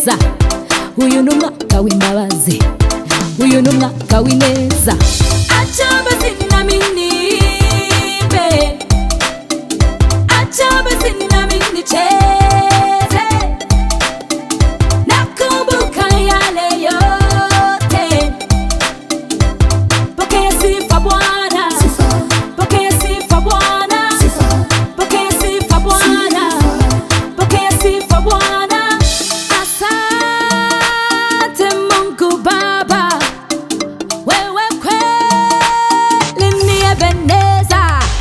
neza, uyu numwaka w'imbabazi, uyu numwaka w'ineza. Acha basi nami niimbe, acha basi nami nicheze, nakumbuka yale yote. Pokea sifa Bwana, pokea sifa Bwana, pokea sifa Bwana, pokea sifa Bwana. Asante Mungu Baba, wewe kweli ni Ebeneza.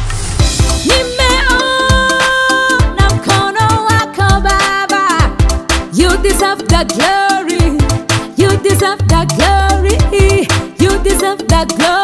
Nimeona mkono wako Baba. You deserve the glory, you deserve the glory, you deserve the glory.